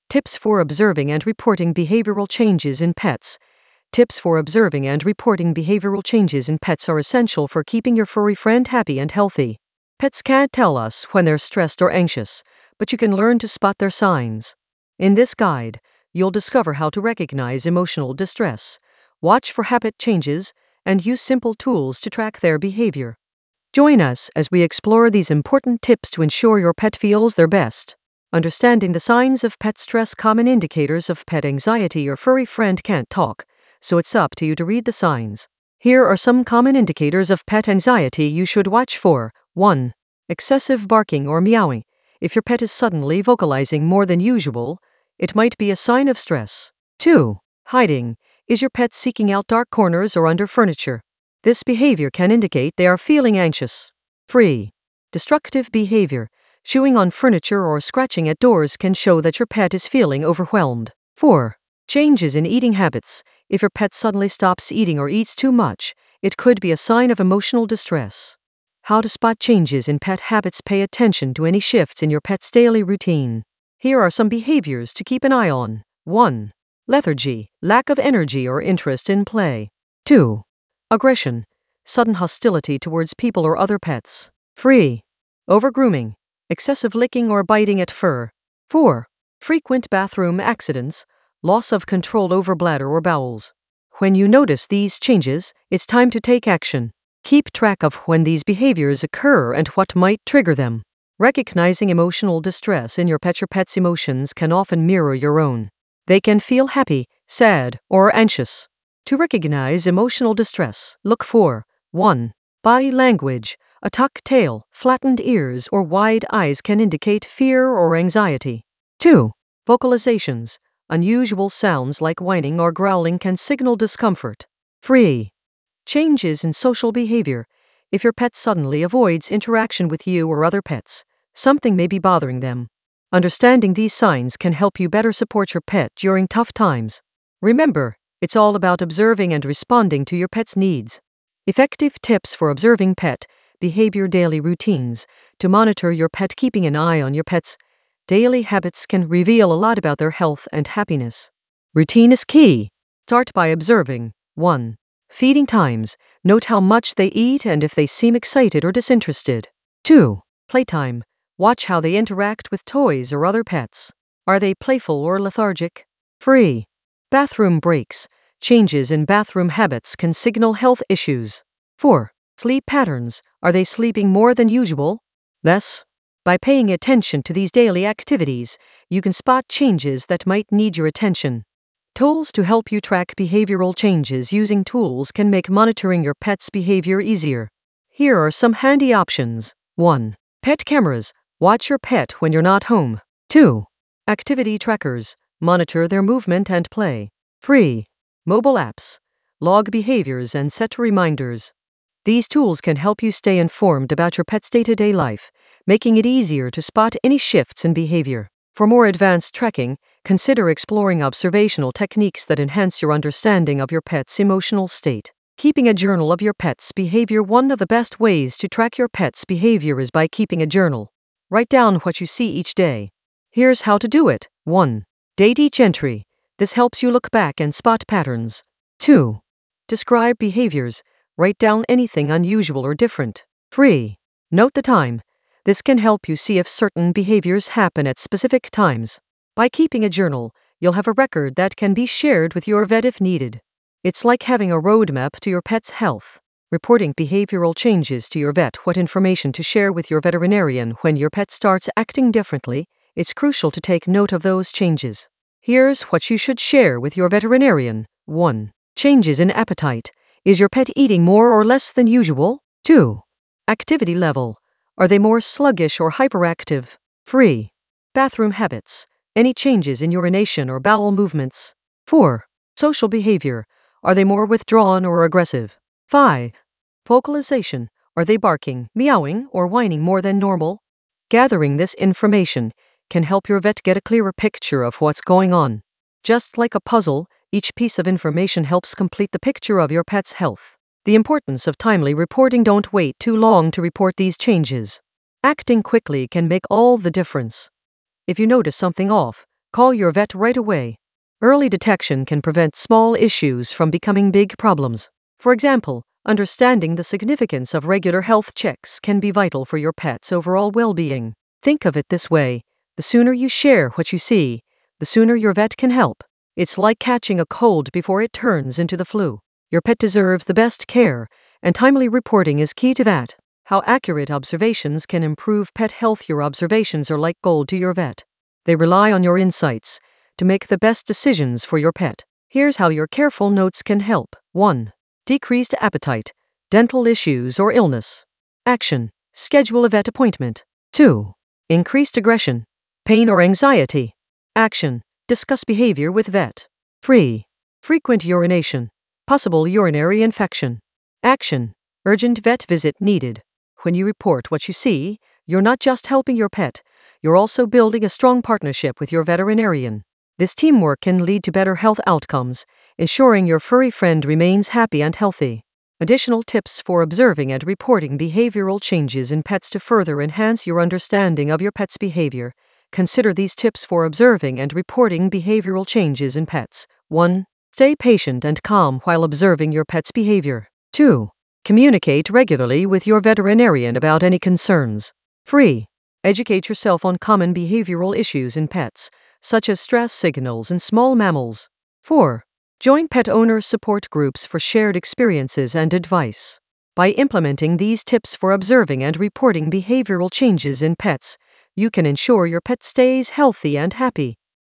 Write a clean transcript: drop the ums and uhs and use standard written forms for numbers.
Tips for observing and reporting behavioral changes in pets. Tips for observing and reporting behavioral changes in pets are essential for keeping your furry friend happy and healthy. Pets can't tell us when they're stressed or anxious, but you can learn to spot their signs. In this guide, you'll discover how to recognize emotional distress, watch for habit changes, and use simple tools to track their behavior. Join us as we explore these important tips to ensure your pet feels their best. Understanding the signs of pet stress. Common indicators of pet anxiety. Your furry friend can't talk, so it's up to you to read the signs. Here are some common indicators of pet anxiety you should watch for. 1. Excessive barking or meowing. If your pet is suddenly vocalizing more than usual, it might be a sign of stress. 2. Hiding. Is your pet seeking out dark corners or under furniture? This behavior can indicate they are feeling anxious. 3. Destructive behavior. Chewing on furniture or scratching at doors can show that your pet is feeling overwhelmed. 4. Changes in eating habits. If your pet suddenly stops eating or eats too much, it could be a sign of emotional distress. How to spot changes in pet habits. Pay attention to any shifts in your pet's daily routine. Here are some behaviors to keep an eye on. 1. Lethargy, lack of energy or interest in play. 2. Aggression, sudden hostility towards people or other pets. 3. Overgrooming, excessive licking or biting at fur. 4. Frequent bathroom accidents, loss of control over bladder or bowels. When you notice these changes, it's time to take action. Keep track of when these behaviors occur and what might trigger them. Recognizing emotional distress in your pet. Your pet's emotions can often mirror your own. They can feel happy, sad, or anxious. To recognize emotional distress, look for 1. Body language. A tucked tail, flattened ears, or wide eyes can indicate fear or anxiety. 2. Vocalizations. Unusual sounds like whining or growling can signal discomfort. 3. Changes in social behavior. If your pet suddenly avoids interaction with you or other pets, something may be bothering them. Understanding these signs can help you better support your pet during tough times. Remember, it's all about observing and responding to your pet's needs. Effective tips for observing pet behavior. Daily routines. To monitor your pet. Keeping an eye on your pet's daily habits can reveal a lot about their health and happiness. Routine is key. Start by observing 1. Feeding times. Note how much they eat and if they seem excited or disinterested. 2. Playtime. Watch how they interact with toys or other pets. Are they playful or lethargic? 3. Bathroom breaks. Changes in bathroom habits can signal health issues. 4. Sleep patterns. Are they sleeping more than usual? Less? By paying attention to these daily activities, you can spot changes that might need your attention. Tools to help you track behavioral changes. Using tools can make monitoring your pet's behavior easier. Here are some handy options. 1. Pet cameras. Watch your pet when you're not home. 2. Activity trackers. Monitor their movement and play. 3. Mobile apps. Log behaviors and set reminders. These tools can help you stay informed about your pet's day-to-day life, making it easier to spot any shifts in behavior. For more advanced tracking, consider exploring observational techniques that enhance your understanding of your pet's emotional state. Keeping a journal of your pet's behavior. One of the best ways to track your pet's behavior is by keeping a journal. Write down what you see each day. Here's how to do it. 1. Date each entry. This helps you look back and spot patterns. 2. Describe behaviors. Write down anything unusual or different. 3. Note the time. This can help you see if certain behaviors happen at specific times. By keeping a journal, you'll have a record that can be shared with your vet if needed. It's like having a roadmap to your pet's health. Reporting behavioral changes to your vet. What information to share with your veterinarian. When your pet starts acting differently, it's crucial to take note of those changes. Here's what you should share with your veterinarian. 1. Changes in appetite. Is your pet eating more or less than usual? 2. Activity level. Are they more sluggish or hyperactive? 3. Bathroom habits. Any changes in urination or bowel movements? 4. Social behavior. Are they more withdrawn or aggressive? 5. Vocalization. Are they barking, meowing, or whining more than normal? Gathering this information can help your vet get a clearer picture of what's going on. Just like a puzzle, each piece of information helps complete the picture of your pet's health. The importance of timely reporting. Don't wait too long to report these changes. Acting quickly can make all the difference. If you notice something off, Call your vet right away. Early detection can prevent small issues from becoming big problems. For example, understanding the significance of regular health checks can be vital for your pet's overall well-being. Think of it this way: the sooner you share what you see, the sooner your vet can help. It's like catching a cold before it turns into the flu. Your pet deserves the best care, and timely reporting is key to that. How accurate observations can improve pet health. Your observations are like gold to your vet. They rely on your insights to make the best decisions for your pet. Here's how your careful notes can help. 1. Decreased appetite, dental issues or illness. Action: schedule a vet appointment. 2. Increased aggression, pain or anxiety. Action: discuss behavior with vet. 3. Frequent urination, possible urinary infection. Action: urgent vet visit needed. When you report what you see, you're not just helping your pet, you're also building a strong partnership with your veterinarian. This teamwork can lead to better health outcomes, ensuring your furry friend remains happy and healthy. Additional tips for observing and reporting behavioral changes in pets. To further enhance your understanding of your pet's behavior, consider these tips for observing and reporting behavioral changes in pets. 1. Stay patient and calm while observing your pet's behavior. 2. Communicate regularly with your veterinarian about any concerns. 3. Educate yourself on common behavioral issues in pets, such as stress signals in small mammals. 4. Join pet owner support groups for shared experiences and advice. By implementing these tips for observing and reporting behavioral changes in pets, you can ensure your pet stays healthy and happy.